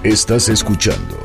Estás escuchando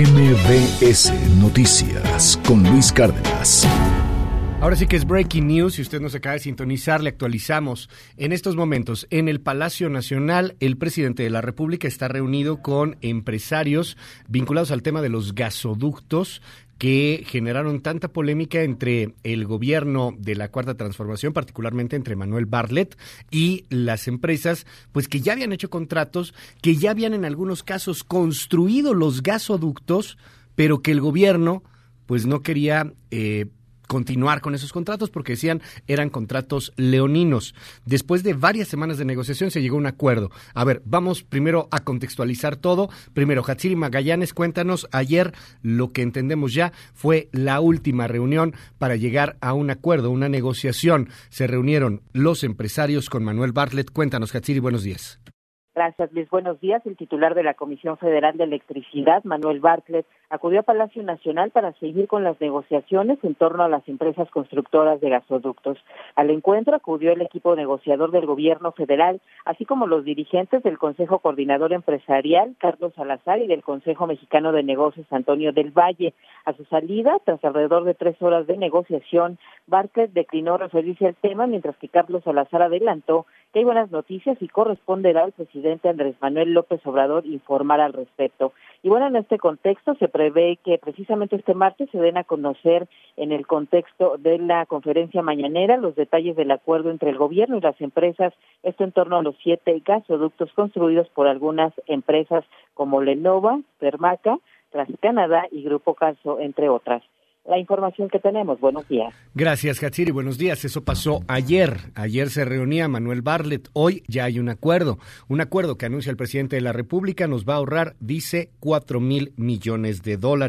MBS Noticias con Luis Cárdenas. Ahora sí que es breaking news, si usted nos acaba de sintonizar, le actualizamos. En estos momentos, en el Palacio Nacional, el presidente de la República está reunido con empresarios vinculados al tema de los gasoductos que generaron tanta polémica entre el gobierno de la Cuarta Transformación, particularmente entre Manuel Bartlett y las empresas, pues que ya habían hecho contratos, que ya habían en algunos casos construido los gasoductos, pero que el gobierno pues no quería continuar con esos contratos porque decían eran contratos leoninos. Después de varias semanas de negociación se llegó a un acuerdo. A ver, vamos primero a contextualizar todo. Primero, Hatsiri Magallanes, cuéntanos, ayer lo que entendemos ya fue la última reunión para llegar a un acuerdo, una negociación. Se reunieron los empresarios con Manuel Bartlett. Cuéntanos, Hatsiri, buenos días. Gracias, Luis. Buenos días. El titular de la Comisión Federal de Electricidad, Manuel Bartlett, acudió a Palacio Nacional para seguir con las negociaciones en torno a las empresas constructoras de gasoductos. Al encuentro acudió el equipo negociador del Gobierno federal, así como los dirigentes del Consejo Coordinador Empresarial, Carlos Salazar, y del Consejo Mexicano de Negocios, Antonio del Valle. A su salida, tras alrededor de 3 horas de negociación, Bartlett declinó referirse al tema, mientras que Carlos Salazar adelantó que hay buenas noticias y corresponderá al presidente Andrés Manuel López Obrador informar al respecto. Y bueno, en este contexto se prevé que precisamente este martes se den a conocer en el contexto de la conferencia mañanera los detalles del acuerdo entre el gobierno y las empresas, esto en torno a los 7 gasoductos construidos por algunas empresas como Lenova, Fermaca, TransCanada y Grupo Carso, entre otras. La información que tenemos. Buenos días. Gracias, Hatsiri. Buenos días. Eso pasó ayer. Ayer se reunía Manuel Bartlett. Hoy ya hay un acuerdo que anuncia el presidente de la República. Nos va a ahorrar, dice, $4,000 millones.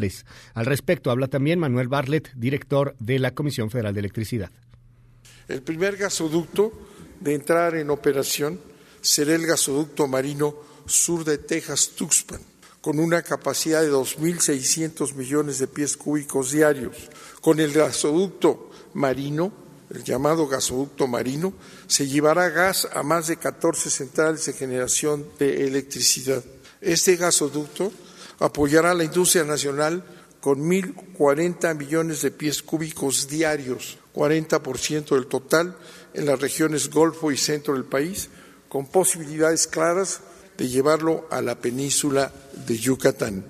Al respecto habla también Manuel Bartlett, director de la Comisión Federal de Electricidad. El primer gasoducto de entrar en operación será el gasoducto marino sur de Texas-Tuxpan, con una capacidad de 2.600 millones de pies cúbicos diarios. Con el gasoducto marino, el llamado gasoducto marino, se llevará gas a más de 14 centrales de generación de electricidad. Este gasoducto apoyará a la industria nacional con 1.040 millones de pies cúbicos diarios, 40% del total en las regiones Golfo y Centro del país, con posibilidades claras de llevarlo a la península de Yucatán.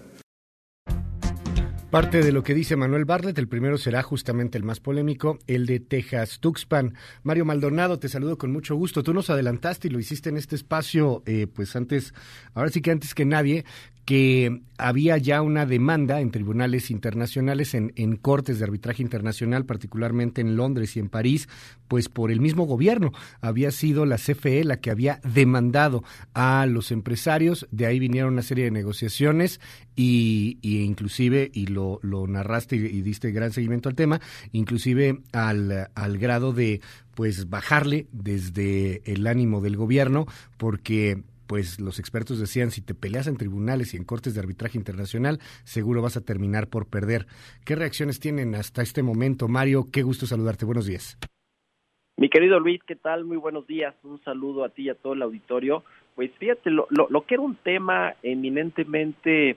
Parte de lo que dice Manuel Bartlett, el primero será justamente el más polémico, el de Texas-Tuxpan. Mario Maldonado, te saludo con mucho gusto. Tú nos adelantaste y lo hiciste en este espacio, pues antes, ahora sí que antes que nadie, que había ya una demanda en tribunales internacionales, en cortes de arbitraje internacional, particularmente en Londres y en París, pues por el mismo gobierno. Había sido la CFE la que había demandado a los empresarios, de ahí vinieron una serie de negociaciones y inclusive, y lo narraste y diste gran seguimiento al tema, inclusive al grado de pues bajarle desde el ánimo del gobierno, porque pues los expertos decían, si te peleas en tribunales y en cortes de arbitraje internacional, seguro vas a terminar por perder. ¿Qué reacciones tienen hasta este momento, Mario? Qué gusto saludarte, buenos días. Mi querido Luis, ¿qué tal? Muy buenos días, un saludo a ti y a todo el auditorio. Pues fíjate, lo que era un tema eminentemente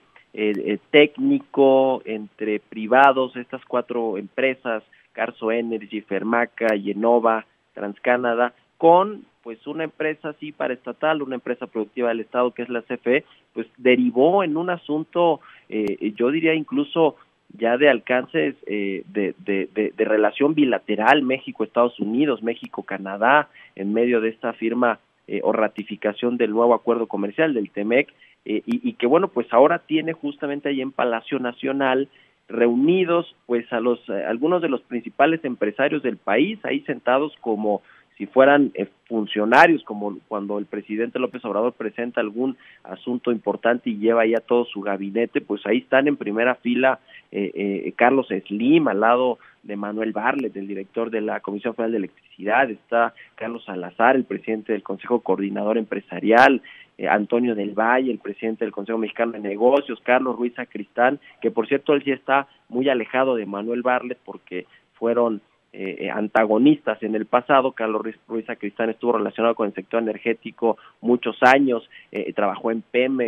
técnico entre privados, estas 4 empresas, Carso Energy, Fermaca, Yenova, TransCanada, con pues una empresa sí paraestatal, una empresa productiva del Estado que es la CFE, pues derivó en un asunto, yo diría incluso ya de alcances de relación bilateral, México-Estados Unidos, México-Canadá, en medio de esta firma o ratificación del nuevo acuerdo comercial del TEMEC, y que bueno, pues ahora tiene justamente ahí en Palacio Nacional reunidos pues a algunos de los principales empresarios del país, ahí sentados como si fueran funcionarios, como cuando el presidente López Obrador presenta algún asunto importante y lleva ahí a todo su gabinete, pues ahí están en primera fila Carlos Slim, al lado de Manuel Bartlett, el director de la Comisión Federal de Electricidad, está Carlos Salazar, el presidente del Consejo Coordinador Empresarial, Antonio del Valle, el presidente del Consejo Mexicano de Negocios, Carlos Ruiz Sacristán, que por cierto él sí está muy alejado de Manuel Bartlett porque fueron antagonistas en el pasado. Carlos Ruiz Sacristán estuvo relacionado con el sector energético muchos años, trabajó en Pemex,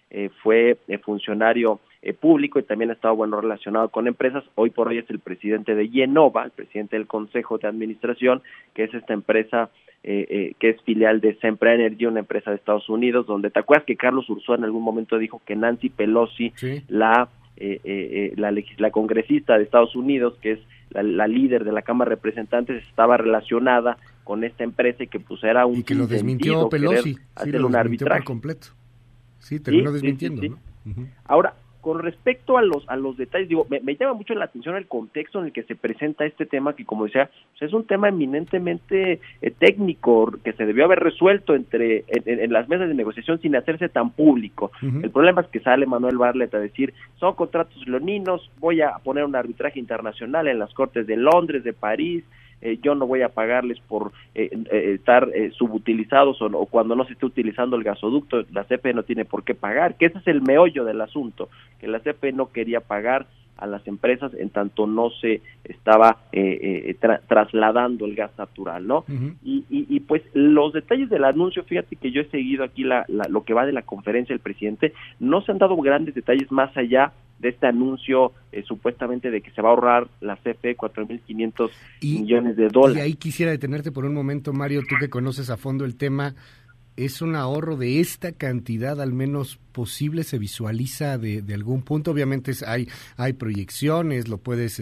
fue funcionario público y también ha estado relacionado con empresas. Hoy por hoy es el presidente de Yenova, el presidente del Consejo de Administración, que es esta empresa que es filial de Sempra Energy, una empresa de Estados Unidos, donde te acuerdas que Carlos Ursúa en algún momento dijo que Nancy Pelosi, sí, la congresista de Estados Unidos, que es la líder de la Cámara de Representantes, estaba relacionada con esta empresa y que pues era un... Y que lo desmintió Pelosi, sí, lo un arbitraje por completo. Sí, terminó desmintiendo, sí. ¿no? Uh-huh. Ahora, con respecto a los detalles, me llama mucho la atención el contexto en el que se presenta este tema, que como decía, pues es un tema eminentemente técnico, que se debió haber resuelto en las mesas de negociación sin hacerse tan público. Uh-huh. El problema es que sale Manuel Bartlett a decir, son contratos leoninos, voy a poner un arbitraje internacional en las cortes de Londres, de París, yo no voy a pagarles por estar subutilizados o cuando no se esté utilizando el gasoducto, la CFE no tiene por qué pagar, que ese es el meollo del asunto, que la CFE no quería pagar a las empresas en tanto no se estaba trasladando el gas natural, ¿no? Uh-huh. Y pues los detalles del anuncio, fíjate que yo he seguido aquí lo que va de la conferencia del presidente, no se han dado grandes detalles más allá de este anuncio supuestamente de que se va a ahorrar la CFE 4.500 millones de dólares. Y ahí quisiera detenerte por un momento, Mario, tú que conoces a fondo el tema. ¿Es un ahorro de esta cantidad al menos posible? ¿Se visualiza de algún punto? Obviamente hay proyecciones, lo puedes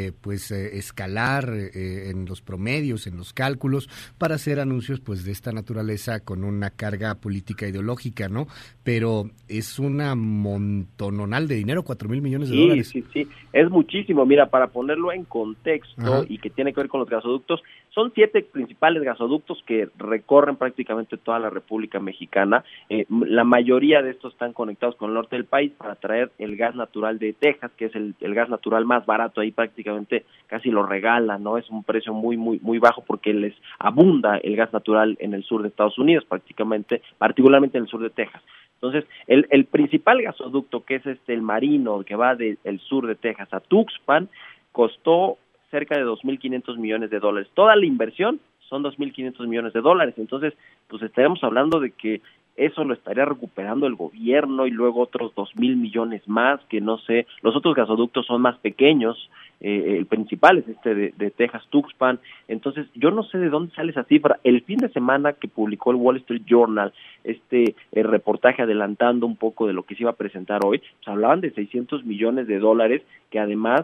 escalar en los promedios, en los cálculos, para hacer anuncios pues de esta naturaleza con una carga política ideológica, ¿no? Pero es una montononal de dinero, 4,000 millones de dólares. Sí, es muchísimo. Mira, para ponerlo en contexto, ajá, y que tiene que ver con los gasoductos, son 7 principales gasoductos que recorren prácticamente toda la República Mexicana. La mayoría de estos están conectados con el norte del país para traer el gas natural de Texas, que es el gas natural más barato. Ahí prácticamente casi lo regalan, ¿no? Es un precio muy, muy, muy bajo porque les abunda el gas natural en el sur de Estados Unidos, particularmente en el sur de Texas. Entonces, el principal gasoducto, que es el marino, que va del sur de Texas a Tuxpan, costó cerca de 2.500 millones de dólares. Toda la inversión son 2.500 millones de dólares. Entonces, pues estaríamos hablando de que eso lo estaría recuperando el gobierno y luego otros 2,000 millones más, que no sé, los otros gasoductos son más pequeños, el principal es de Texas Tuxpan. Entonces yo no sé de dónde sale esa cifra. El fin de semana que publicó el Wall Street Journal el reportaje adelantando un poco de lo que se iba a presentar hoy, pues hablaban de 600 millones de dólares que además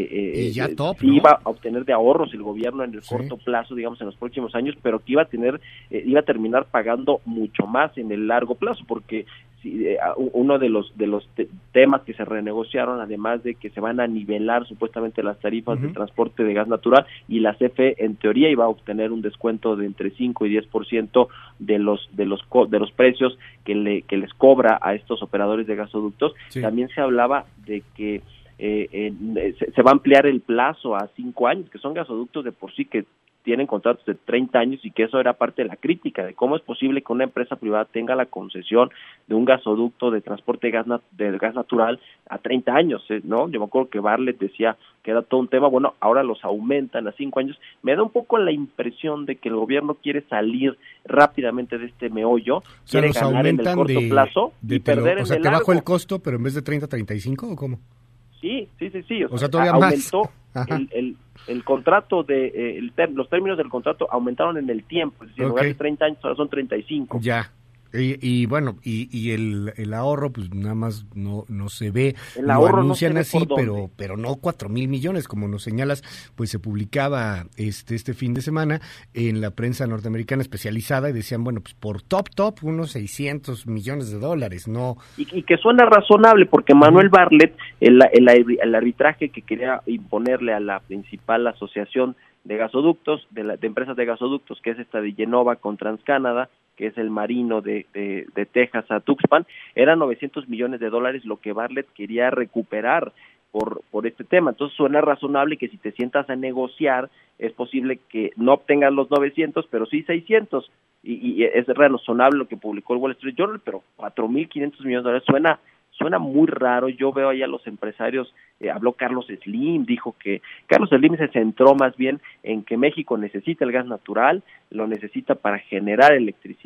iba a obtener de ahorros el gobierno en el corto plazo, digamos en los próximos años, pero que iba a terminar pagando mucho más en el largo plazo, porque uno de los temas que se renegociaron, además de que se van a nivelar supuestamente las tarifas de transporte de gas natural, y la CFE en teoría iba a obtener un descuento de entre 5 y 10% de los precios que les cobra a estos operadores de gasoductos. También se hablaba de que se va a ampliar el plazo a 5 años, que son gasoductos de por sí que tienen contratos de 30 años, y que eso era parte de la crítica, de cómo es posible que una empresa privada tenga la concesión de un gasoducto de transporte de gas natural a 30 años, ¿no? Yo me acuerdo que Bartlett decía que era todo un tema. Bueno, ahora los aumentan a 5 años. Me da un poco la impresión de que el gobierno quiere salir rápidamente de este meollo, quiere ganar en el corto plazo y perder en el largo. O sea, te bajó el costo, pero en vez de 30 a 35, ¿o cómo? Sí. O sea, todavía aumentó más. el contrato los términos del contrato aumentaron en el tiempo, es decir, en lugar de 30 años ahora son 35. Ya. Y bueno, y el ahorro, pues nada más no se ve, el ahorro lo anuncian no se ve así, pero no 4,000 millones, como nos señalas, pues se publicaba este fin de semana en la prensa norteamericana especializada, y decían, bueno, pues por top, unos 600 millones de dólares, ¿no? Y que suena razonable, porque Manuel Bartlett, el arbitraje que quería imponerle a la principal asociación de gasoductos, de empresas de gasoductos, que es esta de Yenova con TransCanada, que es el marino de Texas a Tuxpan, eran 900 millones de dólares lo que Bartlett quería recuperar por este tema. Entonces suena razonable que si te sientas a negociar, es posible que no obtengas los 900, pero sí 600, y es razonable lo que publicó el Wall Street Journal, pero 4.500 millones de dólares suena muy raro. Yo veo ahí a los empresarios, habló Carlos Slim, dijo que Carlos Slim se centró más bien en que México necesita el gas natural, lo necesita para generar electricidad,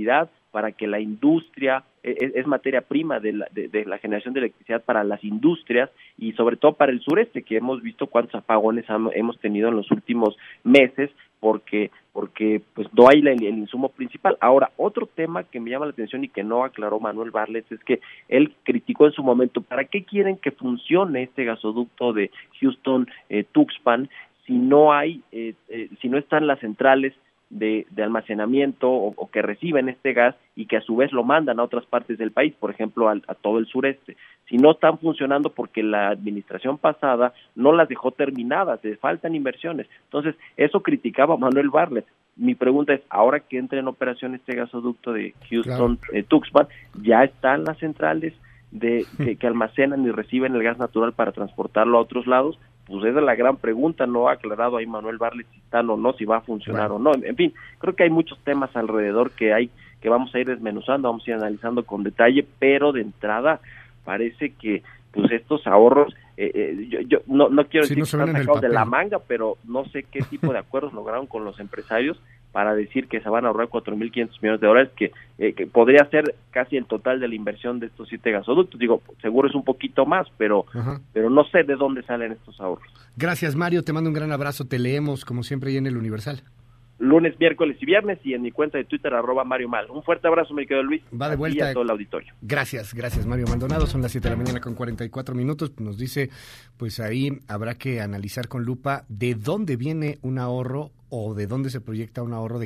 para que la industria, es materia prima de la generación de electricidad para las industrias y sobre todo para el sureste, que hemos visto cuántos apagones hemos tenido en los últimos meses, porque pues no hay el insumo principal. Ahora, otro tema que me llama la atención y que no aclaró Manuel Bartlett es que él criticó en su momento, ¿para qué quieren que funcione este gasoducto de Houston-Tuxpan si no están las centrales de almacenamiento o que reciben este gas y que a su vez lo mandan a otras partes del país, por ejemplo a todo el sureste? Si no están funcionando porque la administración pasada no las dejó terminadas, les faltan inversiones. Entonces, eso criticaba Manuel Bartlett. Mi pregunta es, ahora que entra en operación este gasoducto de Houston-Tuxpan, ¿ya están las centrales que almacenan y reciben el gas natural para transportarlo a otros lados? Pues esa es la gran pregunta, no ha aclarado ahí Manuel Bartlett si están o no, si va a funcionar o no. En fin, creo que hay muchos temas alrededor que vamos a ir desmenuzando, vamos a ir analizando con detalle, pero de entrada parece que pues estos ahorros, yo no quiero decir que están sacados de la manga, pero no sé qué tipo de acuerdos lograron con los empresarios para decir que se van a ahorrar $4,500 millones, que podría ser casi el total de la inversión de estos 7 gasoductos. Digo, seguro es un poquito más, pero no sé de dónde salen estos ahorros. Gracias, Mario, te mando un gran abrazo, te leemos como siempre ahí en el Universal. Lunes, miércoles y viernes, y en mi cuenta de Twitter, @MarioMal. Un fuerte abrazo, mi querido Luis. Va de vuelta. Y a todo el auditorio. Gracias, Mario Maldonado. Son las 7 de la mañana con 44 minutos. Nos dice, pues ahí habrá que analizar con lupa de dónde viene un ahorro o de dónde se proyecta un ahorro de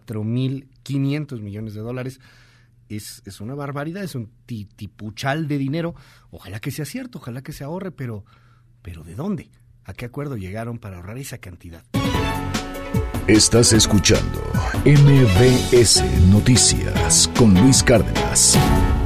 $4,500 millones. Es una barbaridad, es un titipuchal de dinero. Ojalá que sea cierto, ojalá que se ahorre, pero ¿de dónde? ¿A qué acuerdo llegaron para ahorrar esa cantidad? Estás escuchando MBS Noticias con Luis Cárdenas.